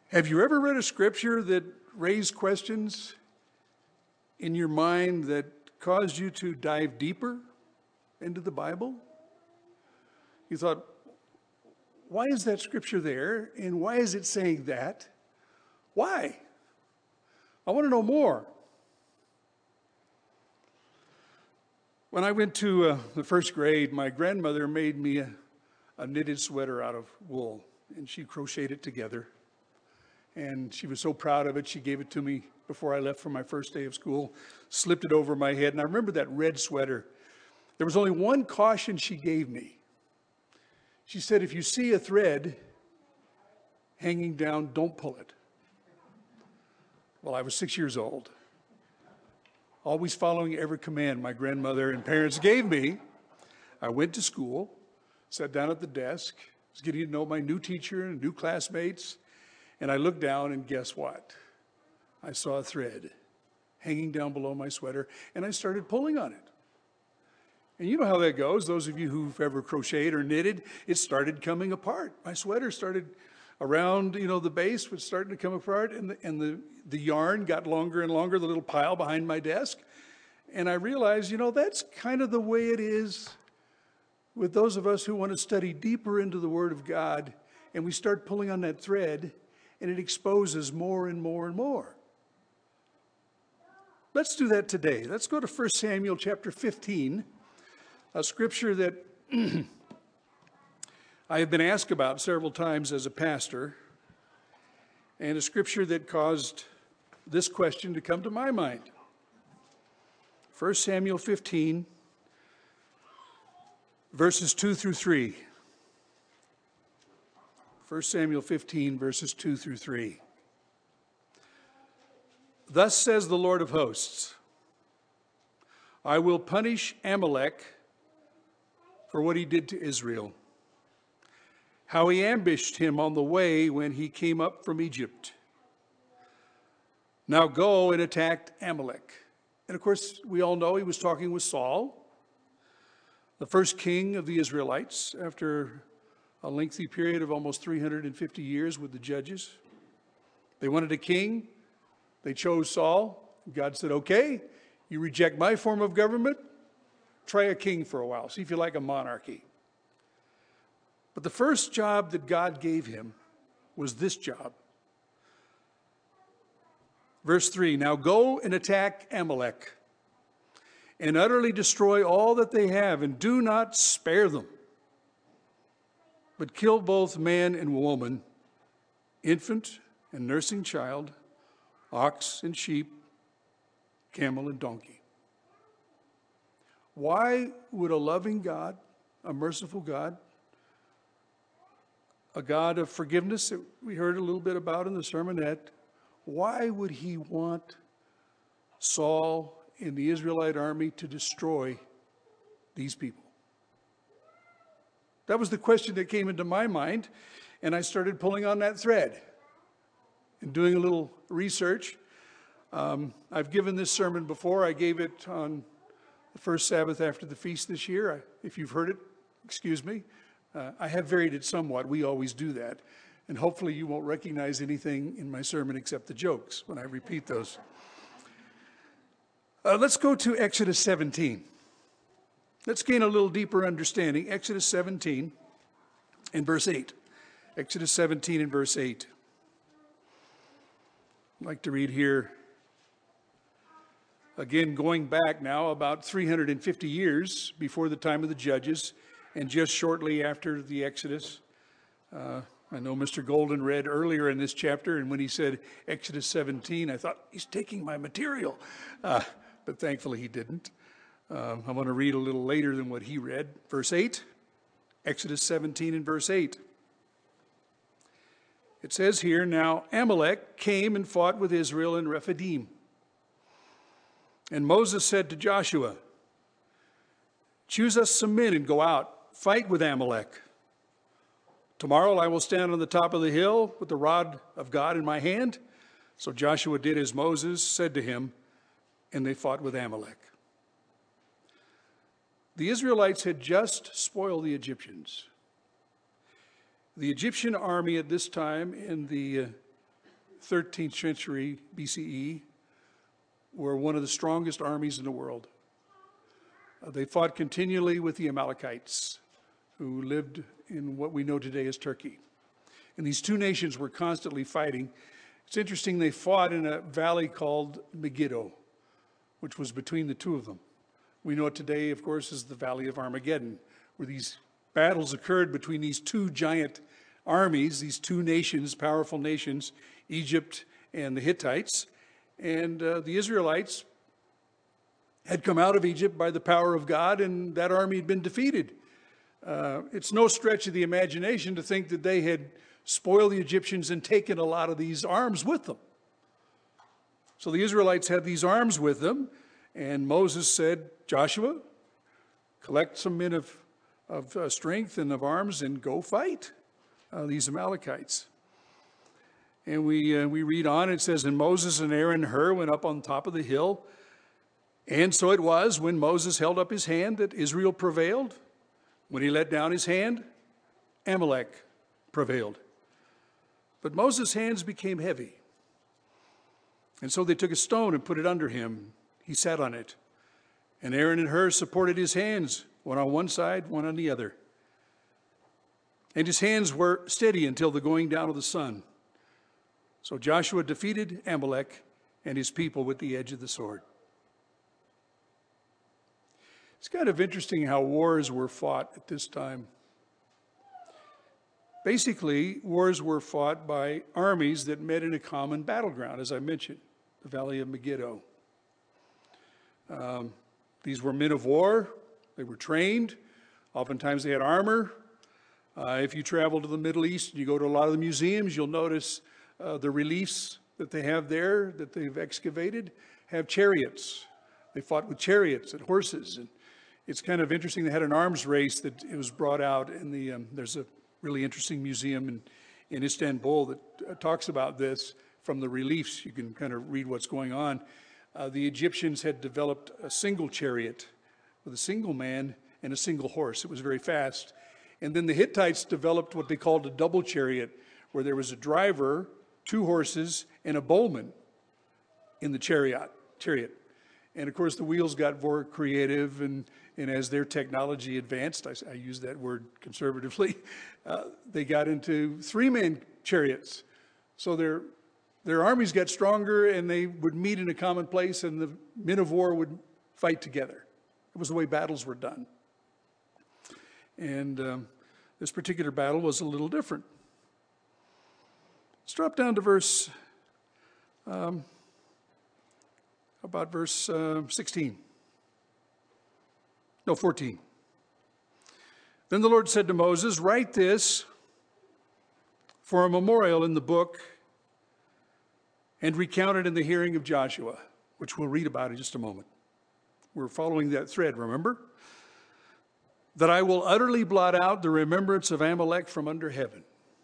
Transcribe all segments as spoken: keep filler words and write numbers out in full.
Have you ever read a scripture that raised questions in your mind that caused you to dive deeper into the Bible? You thought, why is that scripture there? And why is it saying that? Why? I want to know more. When I went to uh, the first grade, my grandmother made me a, a knitted sweater out of wool, and she crocheted it together. And she was so proud of it, she gave it to me before I left for my first day of school, slipped it over my head, and I remember that red sweater. There was only one caution she gave me. She said, if you see a thread hanging down, don't pull it. Well, I was six years old, always following every command my grandmother and parents gave me. I went to school, sat down at the desk, was getting to know my new teacher and new classmates, and I looked down, and guess what? I saw a thread hanging down below my sweater, and I started pulling on it. And you know how that goes. Those of you who've ever crocheted or knitted, it started coming apart. My sweater started around, you know, the base was starting to come apart, and the, and the, the yarn got longer and longer, the little pile behind my desk. And I realized, you know, that's kind of the way it is with those of us who want to study deeper into the Word of God, and we start pulling on that thread, and it exposes more and more and more. Let's do that today. Let's go to First Samuel chapter fifteen, a scripture that I have been asked about several times as a pastor, and a scripture that caused this question to come to my mind. First Samuel fifteen, verses two through three. First Samuel fifteen, verses two through three. Thus says the Lord of hosts, I will punish Amalek for what he did to Israel, how he ambushed him on the way when he came up from Egypt. Now go and attack Amalek. And of course, we all know he was talking with Saul, the first king of the Israelites, after a lengthy period of almost three hundred fifty years with the judges. They wanted a king. They chose Saul. God said, okay, you reject my form of government, try a king for a while. See if you like a monarchy. But the first job that God gave him was this job. Verse three, now go and attack Amalek and utterly destroy all that they have, and do not spare them, but kill both man and woman, infant and nursing child, ox and sheep, camel and donkey. Why would a loving God, a merciful God, a God of forgiveness that we heard a little bit about in the sermonette, why would he want Saul and the Israelite army to destroy these people? That was the question that came into my mind, and I started pulling on that thread and doing a little research. Um, I've given this sermon before. I gave it on the first Sabbath after the feast this year. I, if you've heard it, excuse me. Uh, I have varied it somewhat. We always do that. And hopefully you won't recognize anything in my sermon except the jokes when I repeat those. Uh, let's go to Exodus seventeen. Let's gain a little deeper understanding. Exodus seventeen and verse eight. Exodus seventeen and verse eight. I'd like to read here, again, going back now about three hundred fifty years before the time of the judges and just shortly after the Exodus. Uh, I know Mister Golden read earlier in this chapter, and when he said Exodus seventeen, I thought, he's taking my material. Uh, but thankfully he didn't. Uh, I'm going to read a little later than what he read. Verse eight, Exodus seventeen and verse eight. It says here, now Amalek came and fought with Israel in Rephidim. And Moses said to Joshua, choose us some men and go out, fight with Amalek. Tomorrow I will stand on the top of the hill with the rod of God in my hand. So Joshua did as Moses said to him, and they fought with Amalek. The Israelites had just spoiled the Egyptians. The Egyptian army at this time in the uh, thirteenth century B C E were one of the strongest armies in the world. Uh, they fought continually with the Amalekites, who lived in what we know today as Turkey. And these two nations were constantly fighting. It's interesting, they fought in a valley called Megiddo, which was between the two of them. We know it today, of course, as the Valley of Armageddon, where these battles occurred between these two giant armies, these two nations, powerful nations, Egypt and the Hittites. And uh, the Israelites had come out of Egypt by the power of God, and that army had been defeated. Uh, it's no stretch of the imagination to think that they had spoiled the Egyptians and taken a lot of these arms with them. So the Israelites had these arms with them, and Moses said, Joshua, collect some men of, of uh, strength and of arms and go fight uh, these Amalekites. And we, uh, we read on, it says, and Moses and Aaron and Hur went up on top of the hill. And so it was when Moses held up his hand that Israel prevailed. When he let down his hand, Amalek prevailed. But Moses' hands became heavy. And so they took a stone and put it under him. He sat on it. And Aaron and Hur supported his hands, one on one side, one on the other. And his hands were steady until the going down of the sun. So Joshua defeated Amalek and his people with the edge of the sword. It's kind of interesting how wars were fought at this time. Basically, wars were fought by armies that met in a common battleground, as I mentioned, the Valley of Megiddo. Um, these were men of war. They were trained. Oftentimes they had armor. Uh, if you travel to the Middle East and you go to a lot of the museums, you'll notice uh, the reliefs that they have there, that they've excavated, have chariots. They fought with chariots and horses. And it's kind of interesting. They had an arms race that it was brought out in the, um, there's a really interesting museum in, in Istanbul that uh, talks about this from the reliefs. You can kind of read what's going on. Uh, the Egyptians had developed a single chariot with a single man and a single horse. It was very fast. And then the Hittites developed what they called a double chariot, where there was a driver, two horses, and a bowman in the chariot. chariot. And of course, the wheels got more creative, and, and as their technology advanced, I, I use that word conservatively, uh, they got into three-man chariots. So their, their armies got stronger, and they would meet in a common place, and the men of war would fight together. It was the way battles were done. And um, this particular battle was a little different. Let's drop down to verse, um, about verse uh, sixteen. No, fourteen. Then the Lord said to Moses, write this for a memorial in the book and recount it in the hearing of Joshua, which we'll read about in just a moment. We're following that thread, remember? That I will utterly blot out the remembrance of Amalek from under heaven.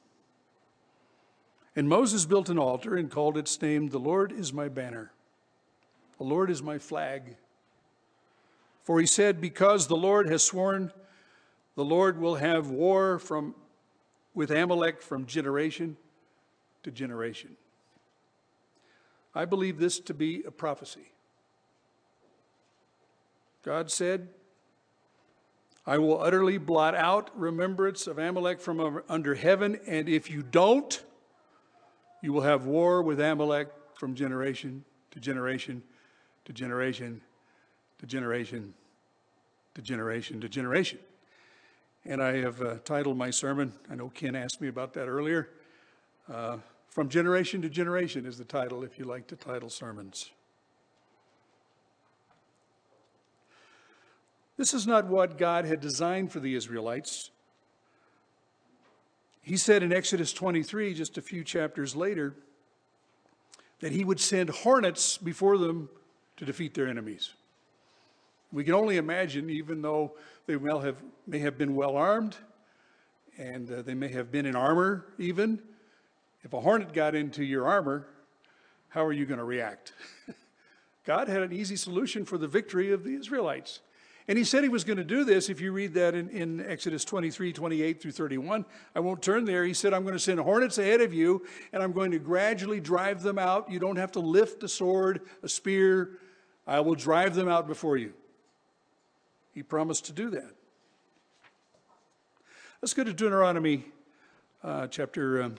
And Moses built an altar and called its name, The Lord is my banner. The Lord is my flag. For he said, because the Lord has sworn, the Lord will have war from, with Amalek from generation to generation. I believe this to be a prophecy. God said, I will utterly blot out remembrance of Amalek from under heaven, and if you don't, you will have war with Amalek from generation to generation to generation to generation to generation to generation. And I have uh, titled my sermon, I know Ken asked me about that earlier, uh, From Generation to Generation is the title, if you like to title sermons. This is not what God had designed for the Israelites. He said in Exodus twenty-three, just a few chapters later, that he would send hornets before them to defeat their enemies. We can only imagine, even though they may have, may have been well armed, and uh, they may have been in armor even, if a hornet got into your armor, how are you going to react? God had an easy solution for the victory of the Israelites. And he said he was going to do this. If you read that in, in Exodus twenty-three, twenty-eight through thirty-one, I won't turn there. He said, I'm going to send hornets ahead of you, and I'm going to gradually drive them out. You don't have to lift a sword, a spear. I will drive them out before you. He promised to do that. Let's go to Deuteronomy uh, chapter um,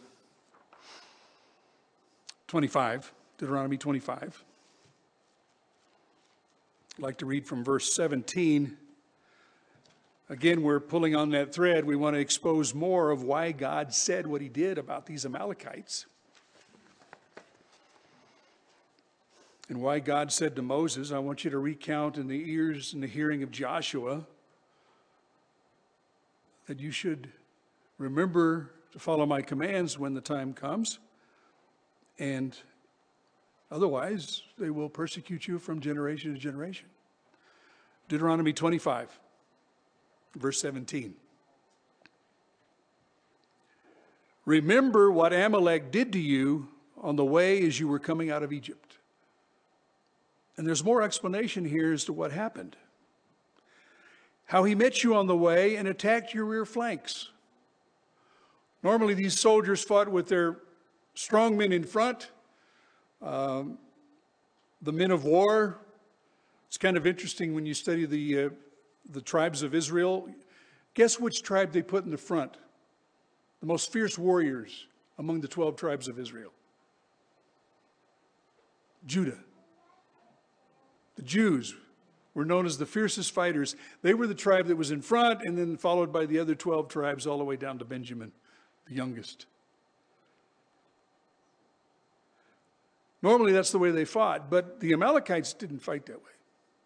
twenty-five. Deuteronomy twenty-five. I'd like to read from verse seventeen. Again, we're pulling on that thread. We want to expose more of why God said what he did about these Amalekites. And why God said to Moses, I want you to recount in the ears and the hearing of Joshua that you should remember to follow my commands when the time comes, and otherwise they will persecute you from generation to generation. Deuteronomy twenty-five, verse seventeen. Remember what Amalek did to you on the way as you were coming out of Egypt. And there's more explanation here as to what happened. How he met you on the way and attacked your rear flanks. Normally these soldiers fought with their strong men in front, um, the men of war. It's kind of interesting when you study the, uh, the tribes of Israel. Guess which tribe they put in the front? The most fierce warriors among the twelve tribes of Israel. Judah. The Jews were known as the fiercest fighters. They were the tribe that was in front, and then followed by the other twelve tribes all the way down to Benjamin, the youngest. Normally that's the way they fought, but the Amalekites didn't fight that way.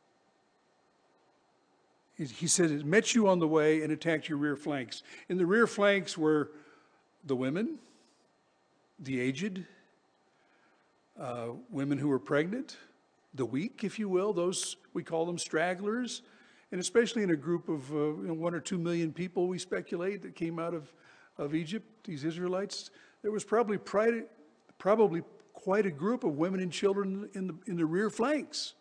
He, he said it met you on the way and attacked your rear flanks. In the rear flanks were the women, the aged, uh, women who were pregnant, the weak, if you will, those, we call them stragglers, and especially in a group of uh, you know, one or two million people, we speculate, that came out of, of Egypt, these Israelites. There was probably pride, probably quite a group of women and children in the, in the rear flanks.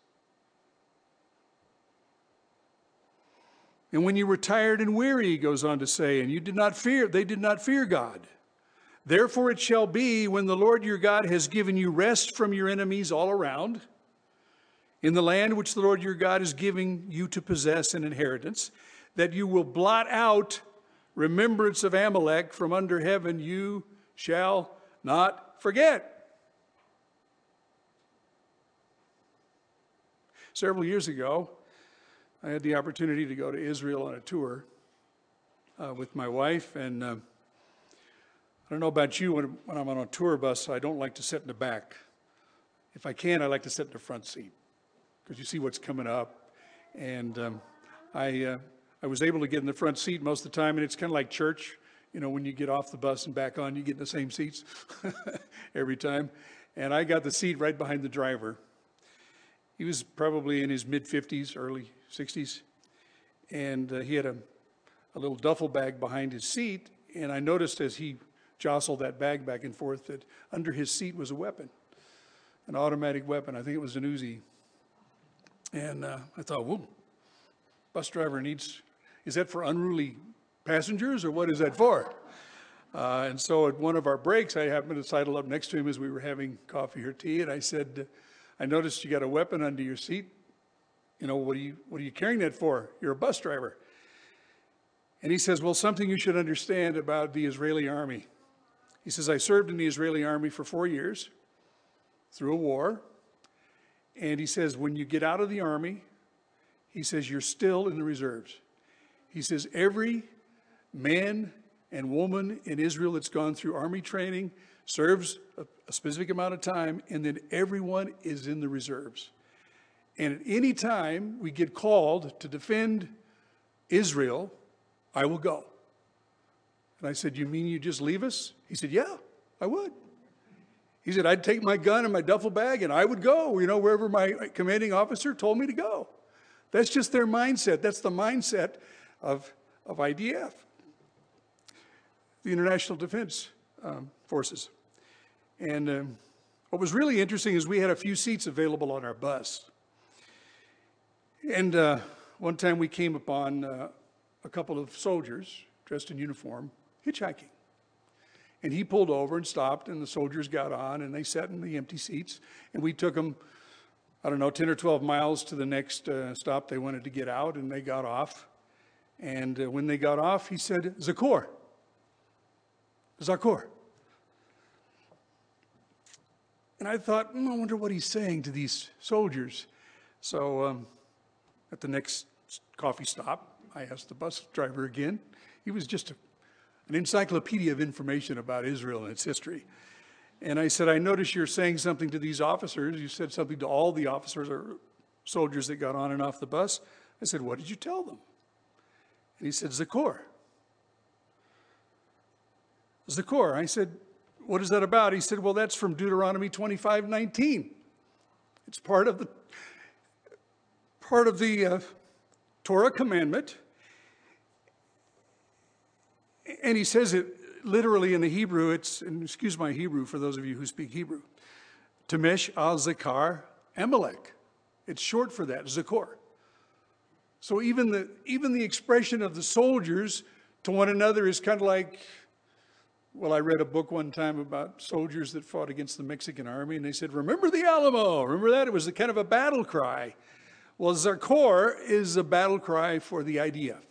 And when you were tired and weary, he goes on to say, and you did not fear, they did not fear God. Therefore it shall be, when the Lord your God has given you rest from your enemies all around, in the land which the Lord your God is giving you to possess an inheritance, that you will blot out remembrance of Amalek from under heaven. You shall not forget. Several years ago, I had the opportunity to go to Israel on a tour uh, with my wife, and uh, I don't know about you, when, when I'm on a tour bus, I don't like to sit in the back. If I can, I like to sit in the front seat, because you see what's coming up. And um, I uh, I was able to get in the front seat most of the time, and it's kind of like church. You know, when you get off the bus and back on, you get in the same seats every time. And I got the seat right behind the driver. He was probably in his mid-fifties, early sixties, and uh, he had a, a little duffel bag behind his seat, and I noticed as he jostled that bag back and forth that under his seat was a weapon, an automatic weapon. I think it was an Uzi. And uh, I thought, whoa, bus driver needs, is that for unruly passengers, or what is that for? Uh, and so at one of our breaks, I happened to sidle up next to him as we were having coffee or tea, and I said, I noticed you got a weapon under your seat. You know, what are you, what are you carrying that for? You're a bus driver. And he says, well, something you should understand about the Israeli army. He says, I served in the Israeli army for four years through a war. And he says, when you get out of the army, he says, you're still in the reserves. He says, every man and woman in Israel that's gone through army training serves a, a specific amount of time, and then everyone is in the reserves. And at any time we get called to defend Israel, I will go. And I said, you mean you just leave us? He said, yeah, I would. He said, I'd take my gun and my duffel bag and I would go, you know, wherever my commanding officer told me to go. That's just their mindset. That's the mindset of, of I D F, the International Defense um, Forces. And um, what was really interesting is we had a few seats available on our bus. And uh, one time we came upon uh, a couple of soldiers dressed in uniform hitchhiking. And he pulled over and stopped, and the soldiers got on, and they sat in the empty seats. And we took them, I don't know, ten or twelve miles to the next uh, stop. They wanted to get out, and they got off. And uh, when they got off, he said, Zakor. Zakor. And I thought, mm, I wonder what he's saying to these soldiers. So um, at the next coffee stop, I asked the bus driver again. He was just a, an encyclopedia of information about Israel and its history. And I said, I notice you're saying something to these officers. You said something to all the officers or soldiers that got on and off the bus. I said, what did you tell them? And he said, Zakor. Zakor. I said, what is that about? He said, well, that's from Deuteronomy twenty-five nineteen. It's part of the part of the uh, Torah commandment. And he says it literally in the Hebrew. It's, and excuse my Hebrew for those of you who speak Hebrew. Tamesh al-Zakar Amalek. It's short for that, Zakor. So even the even the expression of the soldiers to one another is kind of like, well, I read a book one time about soldiers that fought against the Mexican army, and they said, remember the Alamo? Remember that? It was a kind of a battle cry. Well, Zakor is a battle cry for the I D F.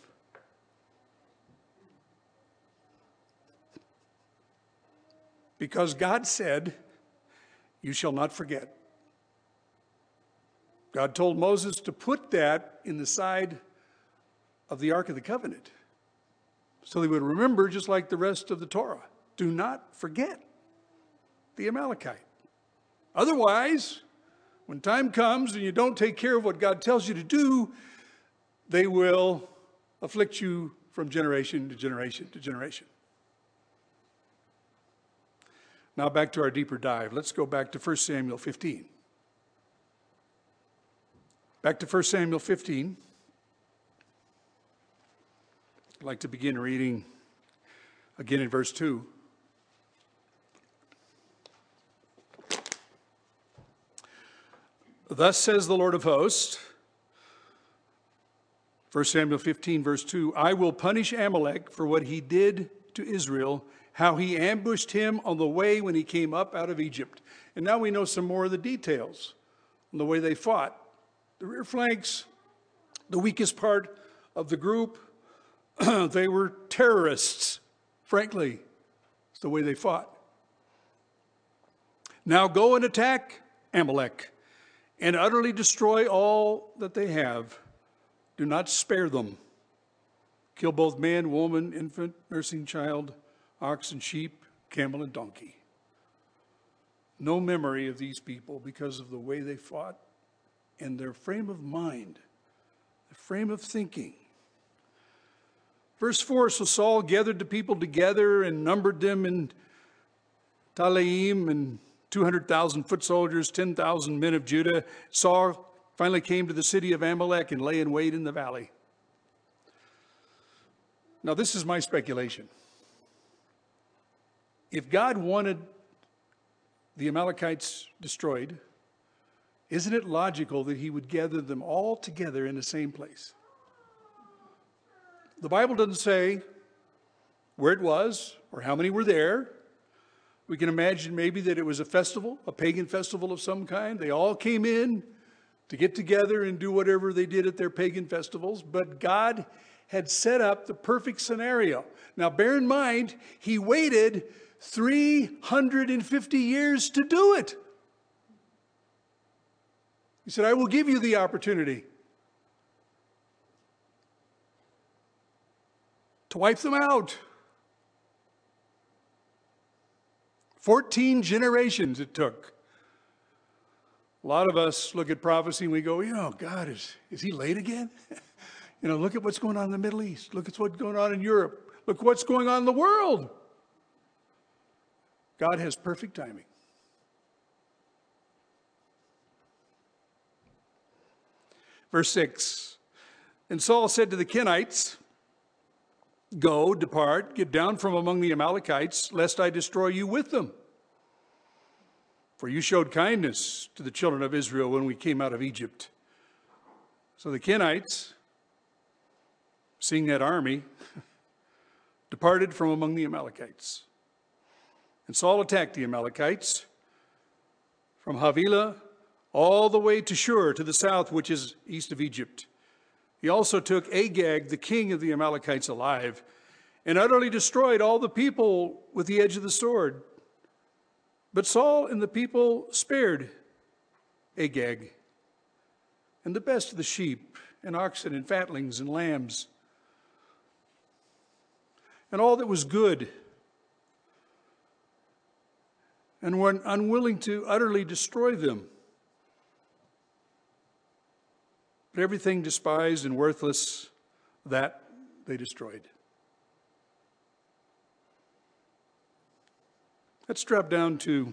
Because God said, you shall not forget. God told Moses to put that in the side of the Ark of the Covenant, so they would remember, just like the rest of the Torah. Do not forget the Amalekite. Otherwise, when time comes and you don't take care of what God tells you to do, they will afflict you from generation to generation to generation. Now back to our deeper dive. Let's go back to First Samuel fifteen. Back to First Samuel fifteen. I'd like to begin reading again in verse two. Thus says the Lord of hosts, First Samuel fifteen, verse two, I will punish Amalek for what he did to Israel, how he ambushed him on the way when he came up out of Egypt. And now we know some more of the details on the way they fought. The rear flanks, the weakest part of the group, they were terrorists, frankly. It's the way they fought. Now go and attack Amalek and utterly destroy all that they have. Do not spare them. Kill both man, woman, infant, nursing child, ox and sheep, camel and donkey. No memory of these people because of the way they fought and their frame of mind, their frame of thinking. Verse four, so Saul gathered the people together and numbered them in Telaim, and two hundred thousand foot soldiers, ten thousand men of Judah. Saul finally came to the city of Amalek and lay in wait in the valley. Now this is my speculation. If God wanted the Amalekites destroyed, isn't it logical that he would gather them all together in the same place? The Bible doesn't say where it was or how many were there. We can imagine maybe that it was a festival, a pagan festival of some kind. They all came in to get together and do whatever they did at their pagan festivals. But God had set up the perfect scenario. Now bear in mind, he waited three hundred fifty years to do it. He said, I will give you the opportunity to wipe them out. fourteen generations it took. A lot of us look at prophecy and we go, you know, God, is, is he late again? You know, look at what's going on in the Middle East. Look at what's going on in Europe. Look what's going on in the world. God has perfect timing. Verse six, and Saul said to the Kenites, go, depart, get down from among the Amalekites, lest I destroy you with them. For you showed kindness to the children of Israel when we came out of Egypt. So the Kenites seeing that army, departed from among the Amalekites. And Saul attacked the Amalekites from Havilah all the way to Shur, to the south, which is east of Egypt. He also took Agag, the king of the Amalekites, alive, and utterly destroyed all the people with the edge of the sword. But Saul and the people spared Agag, and the best of the sheep and oxen and fatlings and lambs, and all that was good, and were unwilling to utterly destroy them. But everything despised and worthless, that they destroyed. Let's drop down to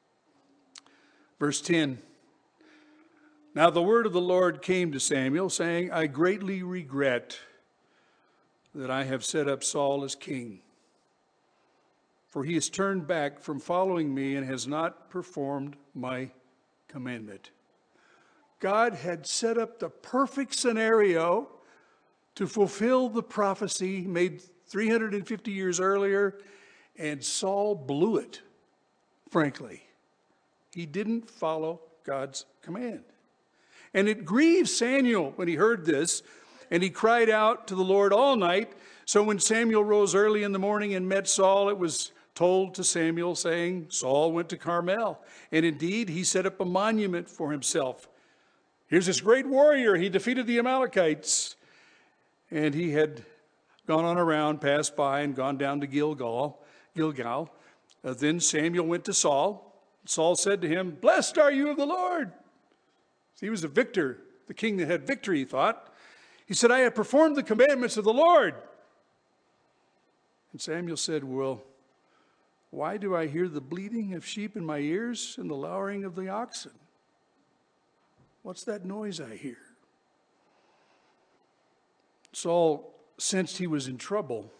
verse ten. Now the word of the Lord came to Samuel, saying, I greatly regret that I have set up Saul as king, for he has turned back from following me and has not performed my commandment. God had set up the perfect scenario to fulfill the prophecy made three hundred fifty years earlier, and Saul blew it, frankly. He didn't follow God's command. And it grieved Samuel when he heard this, and he cried out to the Lord all night. So when Samuel rose early in the morning and met Saul, it was told to Samuel, saying, Saul went to Carmel, and indeed he set up a monument for himself. Here's this great warrior. He defeated the Amalekites. And he had gone on around, passed by, and gone down to Gilgal. Gilgal. Uh, then Samuel went to Saul. Saul said to him, Blessed are you of the Lord. So he was a victor, the king that had victory, he thought. He said, I have performed the commandments of the Lord. And Samuel said, Well, why do I hear the bleating of sheep in my ears and the lowing of the oxen? What's that noise I hear? Saul sensed he was in trouble.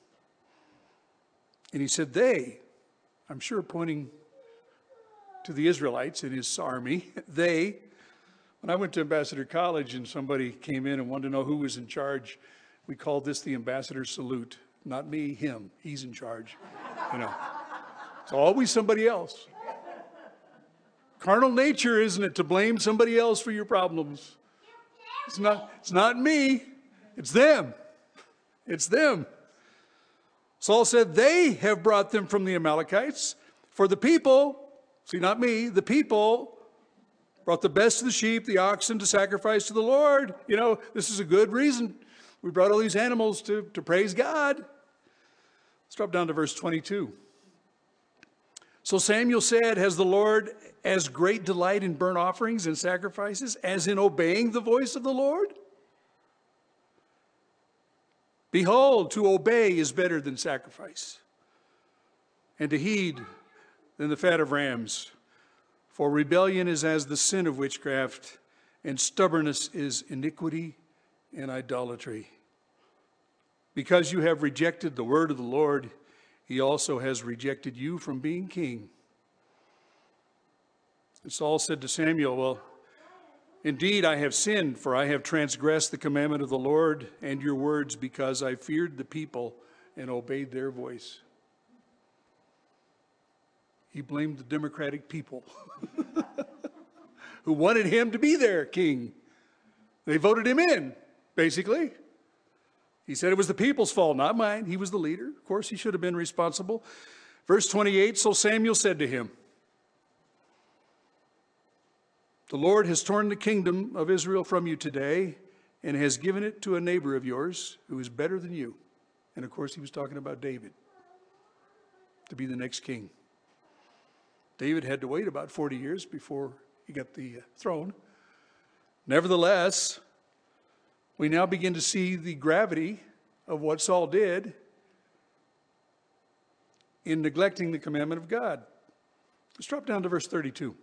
And he said, they, I'm sure pointing to the Israelites in his army, they, when I went to Ambassador College and somebody came in and wanted to know who was in charge, we called this the ambassador salute. Not me, him. He's in charge. You know, it's always somebody else. Carnal nature, isn't it, to blame somebody else for your problems? It's not, it's not me. It's them. It's them. Saul said, they have brought them from the Amalekites. For the people, see, not me, the people brought the best of the sheep, the oxen to sacrifice to the Lord. You know, this is a good reason. We brought all these animals to, to praise God. Let's drop down to verse twenty-two. So Samuel said, has the Lord as great delight in burnt offerings and sacrifices as in obeying the voice of the Lord? Behold, to obey is better than sacrifice, and to heed than the fat of rams. For rebellion is as the sin of witchcraft, and stubbornness is iniquity and idolatry. Because you have rejected the word of the Lord, he also has rejected you from being king. And Saul said to Samuel, well, indeed I have sinned, for I have transgressed the commandment of the Lord and your words, because I feared the people and obeyed their voice. He blamed the democratic people who wanted him to be their king. They voted him in, basically. He said it was the people's fault, not mine. He was the leader. Of course, he should have been responsible. Verse twenty-eight, so Samuel said to him, the Lord has torn the kingdom of Israel from you today and has given it to a neighbor of yours who is better than you. And of course, he was talking about David to be the next king. David had to wait about forty years before he got the throne. Nevertheless, we now begin to see the gravity of what Saul did in neglecting the commandment of God. Let's drop down to verse thirty-two.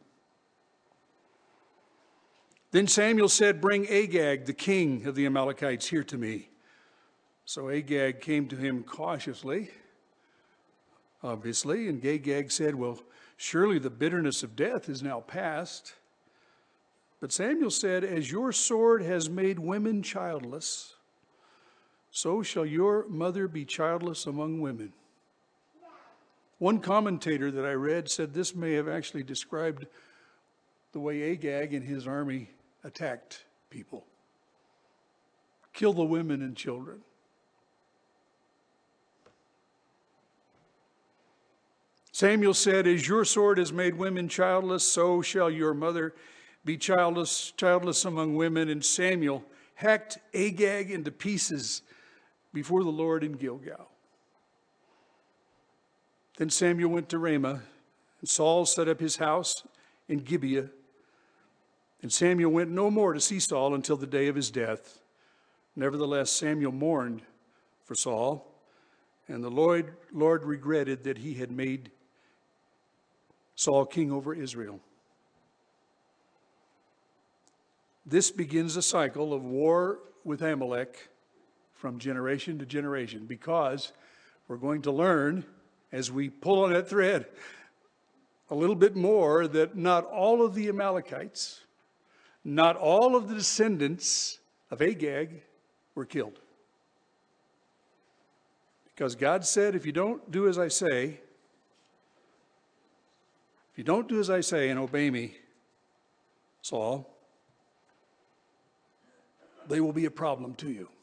Then Samuel said, bring Agag, the king of the Amalekites, here to me. So Agag came to him cautiously, obviously, and Agag said, well, surely the bitterness of death is now past. But Samuel said, as your sword has made women childless, so shall your mother be childless among women. One commentator that I read said this may have actually described the way Agag and his army attacked people. Kill the women and children. Samuel said, as your sword has made women childless, so shall your mother be childless, childless among women. And Samuel hacked Agag into pieces before the Lord in Gilgal. Then Samuel went to Ramah, and Saul set up his house in Gibeah. And Samuel went no more to see Saul until the day of his death. Nevertheless, Samuel mourned for Saul, and the Lord, Lord regretted that he had made Saul king over Israel. This begins a cycle of war with Amalek from generation to generation, because we're going to learn, as we pull on that thread, a little bit more, that not all of the Amalekites, not all of the descendants of Agag were killed. Because God said, if you don't do as I say, if you don't do as I say and obey me, Saul, they will be a problem to you.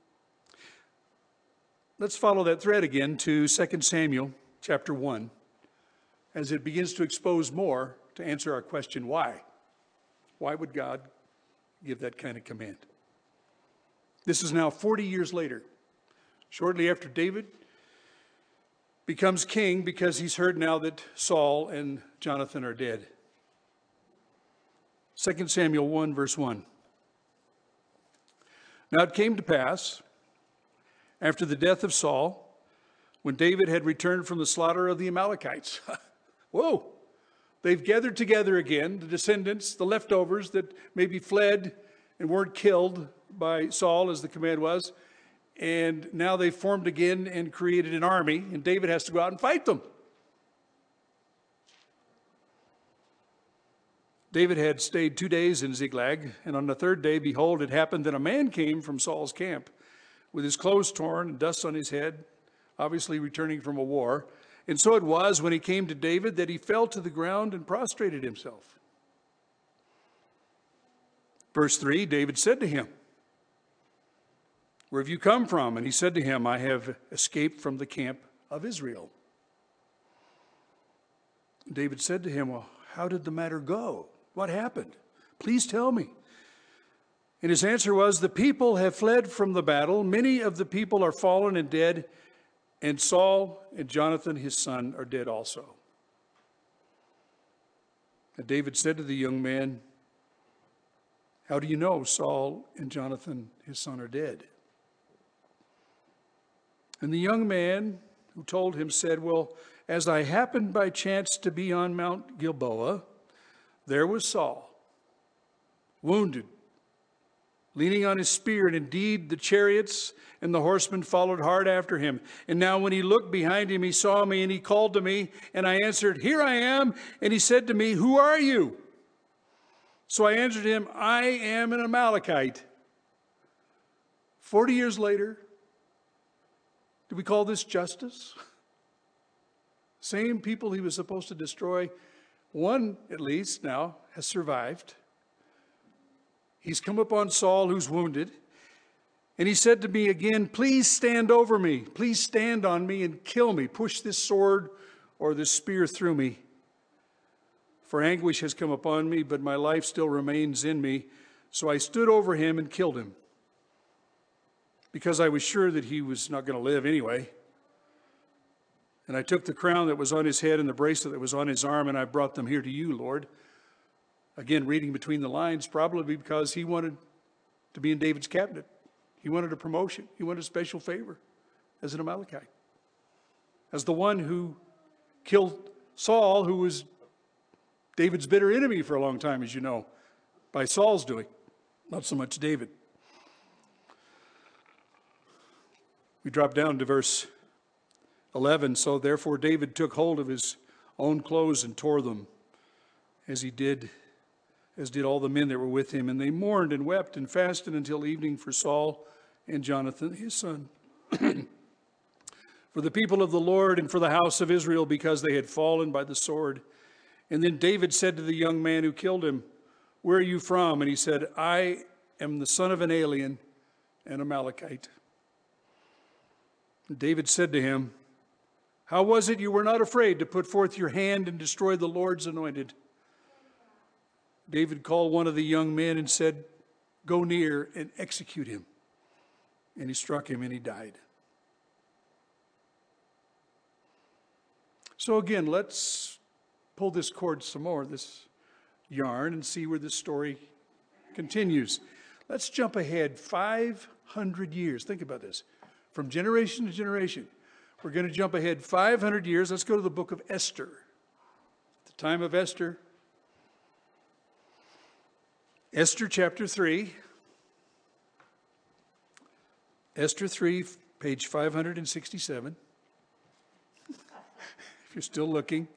Let's follow that thread again to Second Samuel chapter one, as it begins to expose more to answer our question, why? Why would God give that kind of command? This is now forty years later, shortly after David becomes king, because he's heard now that Saul and Jonathan are dead. Second Samuel one, verse one. Now it came to pass, after the death of Saul, when David had returned from the slaughter of the Amalekites. Whoa! They've gathered together again, the descendants, the leftovers that maybe fled and weren't killed by Saul, as the command was. And now they've formed again and created an army, and David has to go out and fight them. David had stayed two days in Ziklag, and on the third day, behold, it happened that a man came from Saul's camp with his clothes torn and dust on his head, obviously returning from a war. And so it was, when he came to David, that he fell to the ground and prostrated himself. Verse three, David said to him, where have you come from? And he said to him, I have escaped from the camp of Israel. David said to him, well, how did the matter go? What happened? Please tell me. And his answer was, the people have fled from the battle. Many of the people are fallen and dead, and Saul and Jonathan, his son, are dead also. And David said to the young man, how do you know Saul and Jonathan, his son, are dead? And the young man who told him said, well, as I happened by chance to be on Mount Gilboa, there was Saul, wounded, leaning on his spear, and indeed the chariots and the horsemen followed hard after him. And now when he looked behind him, he saw me, and he called to me, and I answered, here I am. And he said to me, who are you? So I answered him, I am an Amalekite. Forty years later, do we call this justice? Same people he was supposed to destroy, one at least now has survived. He's come upon Saul, who's wounded, and he said to me again, please stand over me. Please stand on me and kill me. Push this sword or this spear through me. For anguish has come upon me, but my life still remains in me. So I stood over him and killed him, because I was sure that he was not going to live anyway. And I took the crown that was on his head and the bracelet that was on his arm, and I brought them here to you, Lord. Again, reading between the lines, probably because he wanted to be in David's cabinet. He wanted a promotion. He wanted a special favor as an Amalekite. As the one who killed Saul, who was David's bitter enemy for a long time, as you know, by Saul's doing, not so much David. We drop down to verse eleven. So therefore David took hold of his own clothes and tore them, as he did, as did all the men that were with him. And they mourned and wept and fasted until evening for Saul and Jonathan his son. For the people of the Lord and for the house of Israel, because they had fallen by the sword. And then David said to the young man who killed him, where are you from? And he said, I am the son of an alien, an Amalekite. And David said to him, how was it you were not afraid to put forth your hand and destroy the Lord's anointed? David called one of the young men and said, go near and execute him. And he struck him and he died. So again, let's pull this cord some more, this yarn, and see where this story continues. Let's jump ahead five hundred years. Think about this. From generation to generation, we're going to jump ahead five hundred years. Let's go to the book of Esther. At the time of Esther, Esther chapter three. Esther three, page five hundred sixty-seven. If you're still looking.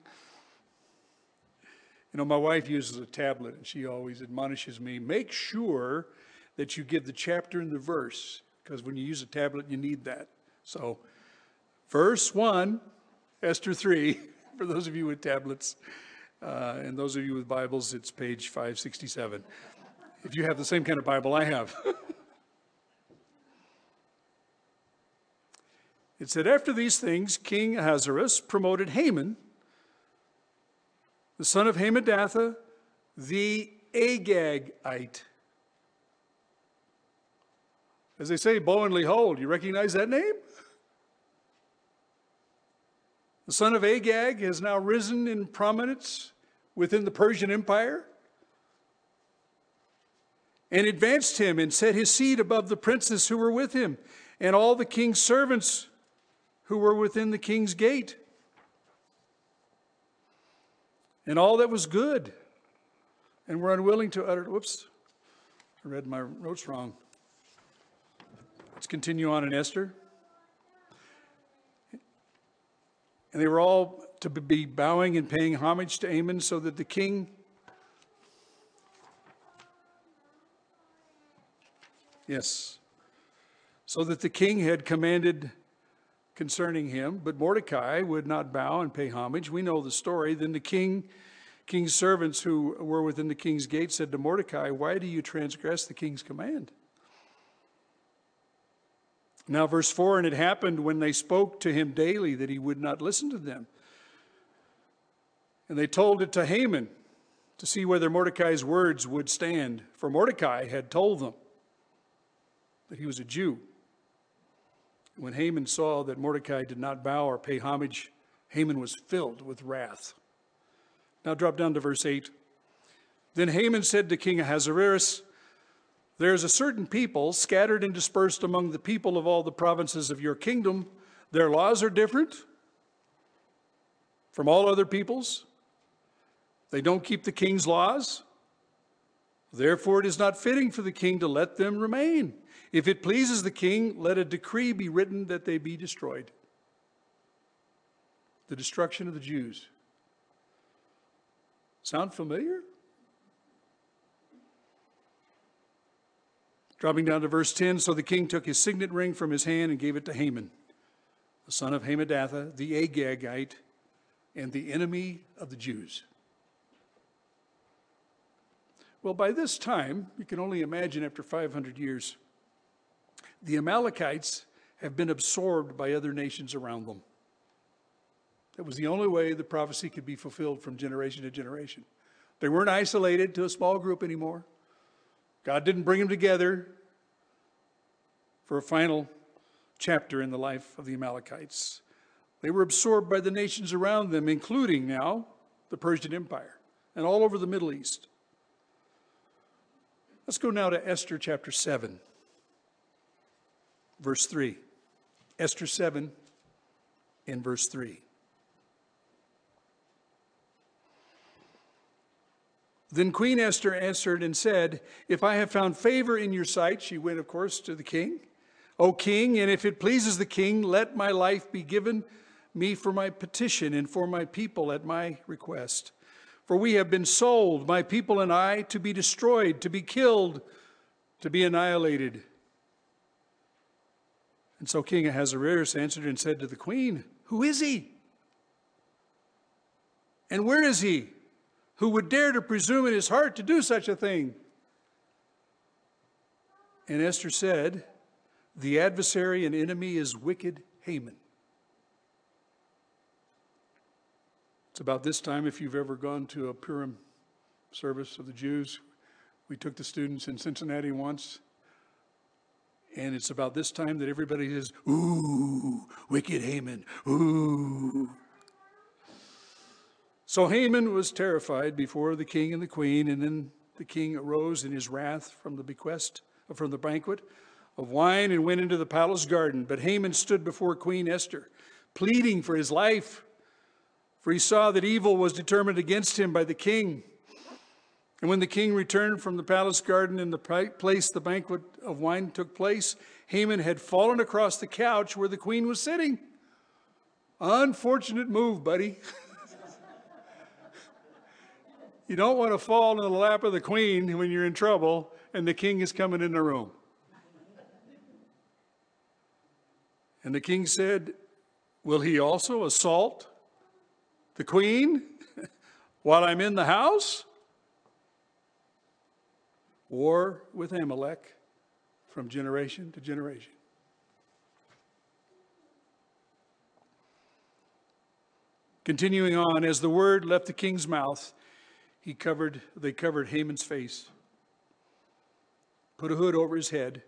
You know, my wife uses a tablet, and she always admonishes me, make sure that you give the chapter and the verse, because when you use a tablet, you need that. So, verse one, Esther three, for those of you with tablets, uh, and those of you with Bibles, it's page five sixty-seven. If you have the same kind of Bible I have. It said, after these things, King Ahasuerus promoted Haman, the son of Hammedatha, the Agagite. As they say, bow and behold, you recognize that name? The son of Agag has now risen in prominence within the Persian Empire and advanced him and set his seat above the princes who were with him and all the king's servants who were within the king's gate. And all that was good, and were unwilling to utter. Whoops, I read my notes wrong. Let's continue on in Esther. And they were all to be bowing and paying homage to Haman, so that the king yes, so that the king had commanded concerning him, but Mordecai would not bow and pay homage. We know the story. Then the king, king's servants who were within the king's gate said to Mordecai, why do you transgress the king's command? Now verse four, and it happened when they spoke to him daily that he would not listen to them. And they told it to Haman to see whether Mordecai's words would stand. For Mordecai had told them that he was a Jew. When Haman saw that Mordecai did not bow or pay homage, Haman was filled with wrath. Now drop down to verse eight. Then Haman said to King Ahasuerus, there is a certain people scattered and dispersed among the people of all the provinces of your kingdom. Their laws are different from all other peoples. They don't keep the king's laws. Therefore, it is not fitting for the king to let them remain. If it pleases the king, let a decree be written that they be destroyed. The destruction of the Jews. Sound familiar? Dropping down to verse ten, so the king took his signet ring from his hand and gave it to Haman, the son of Hammedatha, the Agagite, and the enemy of the Jews. Well, by this time, you can only imagine after five hundred years, the Amalekites have been absorbed by other nations around them. That was the only way the prophecy could be fulfilled from generation to generation. They weren't isolated to a small group anymore. God didn't bring them together for a final chapter in the life of the Amalekites. They were absorbed by the nations around them, including now the Persian Empire and all over the Middle East. Let's go now to Esther chapter seven, verse three. Esther seven in verse three. Then Queen Esther answered and said, if I have found favor in your sight, she went, of course, to the king, O king, and if it pleases the king, let my life be given me for my petition and for my people at my request. For we have been sold, my people and I, to be destroyed, to be killed, to be annihilated. And so King Ahasuerus answered and said to the queen, "Who is he? And where is he who would dare to presume in his heart to do such a thing?" And Esther said, "The adversary and enemy is wicked Haman." It's about this time, if you've ever gone to a Purim service of the Jews, we took the students in Cincinnati once, and it's about this time that everybody says, "Ooh, wicked Haman, ooh." So Haman was terrified before the king and the queen, and then the king arose in his wrath from the bequest, from the banquet of wine, and went into the palace garden. But Haman stood before Queen Esther, pleading for his life, for he saw that evil was determined against him by the king. And when the king returned from the palace garden in the place the banquet of wine took place, Haman had fallen across the couch where the queen was sitting. Unfortunate move, buddy. You don't want to fall in the lap of the queen when you're in trouble and the king is coming in the room. And the king said, "Will he also assault the queen while I'm in the house?" War with Amalek from generation to generation. Continuing on, as the word left the king's mouth, he covered, they covered Haman's face, put a hood over his head.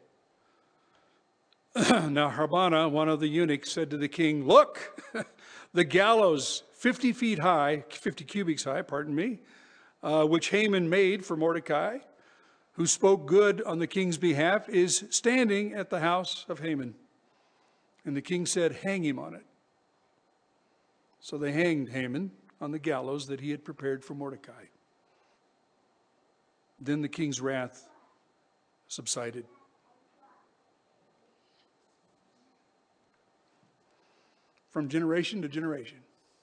Now Harbonah, one of the eunuchs, said to the king, "Look, the gallows fifty feet high, fifty cubits high, pardon me, uh, which Haman made for Mordecai, who spoke good on the king's behalf, is standing at the house of Haman." And the king said, "Hang him on it." So they hanged Haman on the gallows that he had prepared for Mordecai. Then the king's wrath subsided. From generation to generation.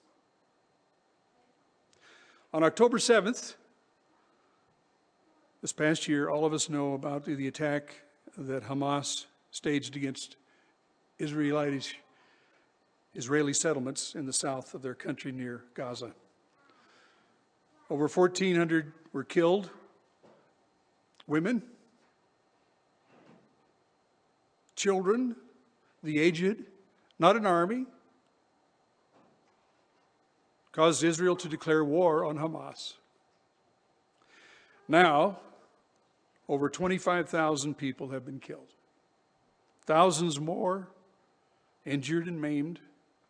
On October seventh, this past year, all of us know about the attack that Hamas staged against Israeli, Israeli settlements in the south of their country near Gaza. Over fourteen hundred were killed. Women, children, the aged, not an army, caused Israel to declare war on Hamas. Now, over twenty-five thousand people have been killed. Thousands more injured and maimed.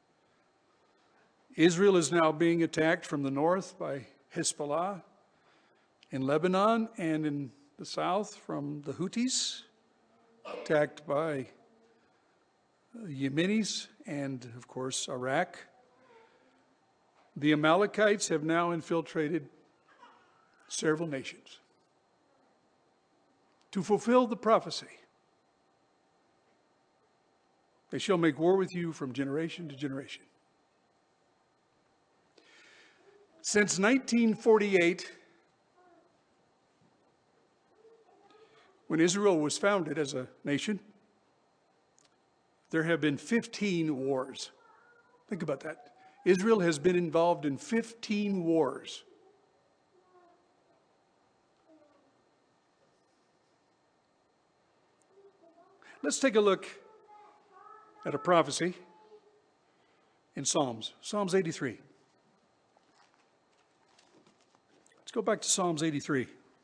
Israel is now being attacked from the north by Hezbollah, in Lebanon, and in the south from the Houthis, attacked by the Yemenis and, of course, Iraq. The Amalekites have now infiltrated several nations to fulfill the prophecy. They shall make war with you from generation to generation. Since nineteen forty-eight, when Israel was founded as a nation, there have been fifteen wars. Think about that. Israel has been involved in fifteen wars. Let's take a look at a prophecy in Psalms. Psalms eighty-three. Let's go back to Psalms eighty-three.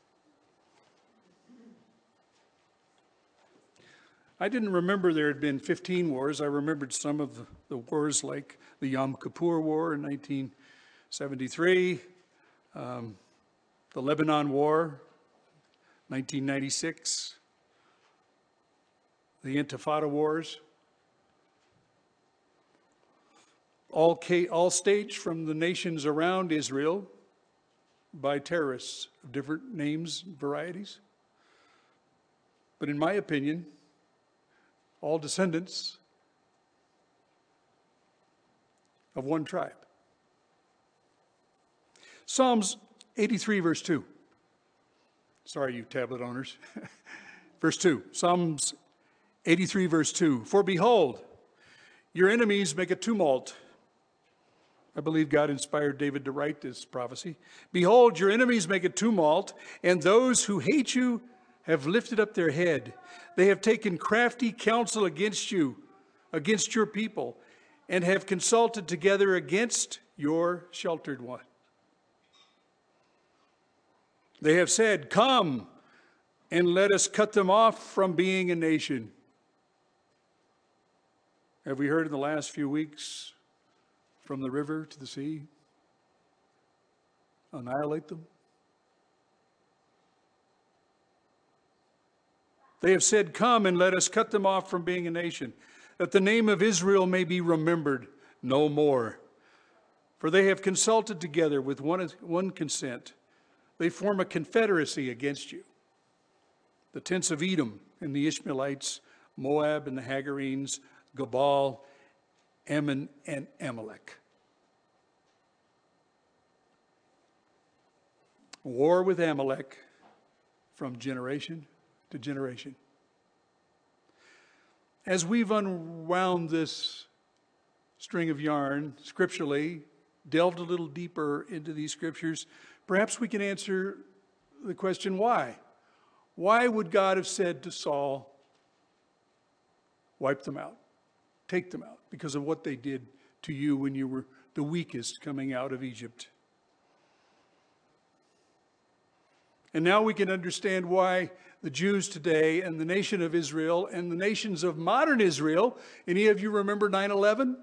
I didn't remember there had been fifteen wars. I remembered some of the, the wars, like the Yom Kippur War in nineteen seventy-three, um, the Lebanon War, nineteen ninety-six, the Intifada Wars, all, all staged from the nations around Israel by terrorists of different names and varieties. But in my opinion, all descendants of one tribe. Psalms eighty-three, verse two. Sorry, you tablet owners. Verse two. Psalms eighty-three verse two. For behold, your enemies make a tumult. I believe God inspired David to write this prophecy. Behold, your enemies make a tumult, and those who hate you have lifted up their head. They have taken crafty counsel against you, against your people, and have consulted together against your sheltered one. They have said, come and let us cut them off from being a nation. Have we heard in the last few weeks, from the river to the sea? Annihilate them? They have said, come and let us cut them off from being a nation, that the name of Israel may be remembered no more. For they have consulted together with one, one consent. They form a confederacy against you. The tents of Edom and the Ishmaelites, Moab and the Hagarenes, Gabal, Ammon, and Amalek. War with Amalek from generation to generation. As we've unwound this string of yarn scripturally, delved a little deeper into these scriptures, perhaps we can answer the question, why? Why would God have said to Saul, wipe them out, take them out, because of what they did to you when you were the weakest coming out of Egypt? And now we can understand why the Jews today and the nation of Israel and the nations of modern Israel, any of you remember nine eleven?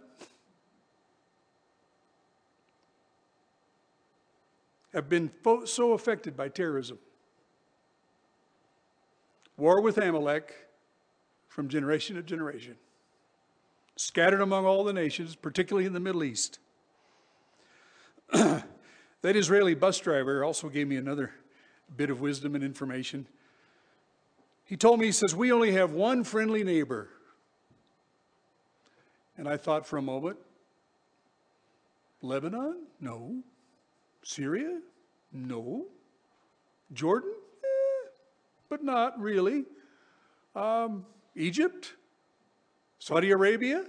Have been so affected by terrorism. War with Amalek from generation to generation. Scattered among all the nations, particularly in the Middle East. That Israeli bus driver also gave me another bit of wisdom and information. He told me, he says, we only have one friendly neighbor. And I thought for a moment, Lebanon? No. Syria? No. Jordan? Eh, but not really. Um, Egypt? Saudi Arabia?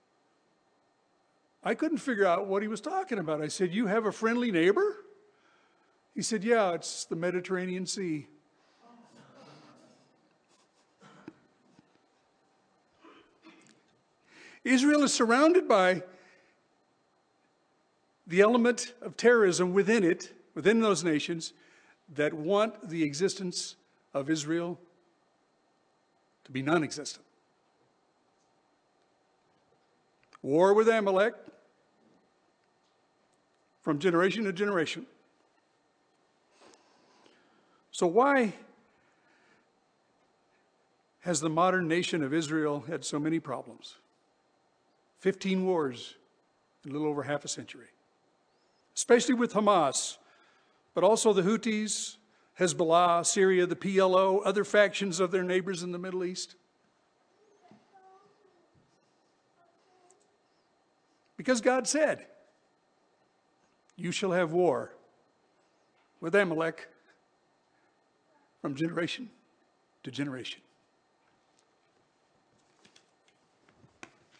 I couldn't figure out what he was talking about. I said, you have a friendly neighbor? He said, yeah, it's the Mediterranean Sea. Israel is surrounded by the element of terrorism within it, within those nations, that want the existence of Israel to be non-existent. War with Amalek from generation to generation. So why has the modern nation of Israel had so many problems? Fifteen wars in a little over half a century. Especially with Hamas, but also the Houthis, Hezbollah, Syria, the P L O, other factions of their neighbors in the Middle East. Because God said, you shall have war with Amalek from generation to generation.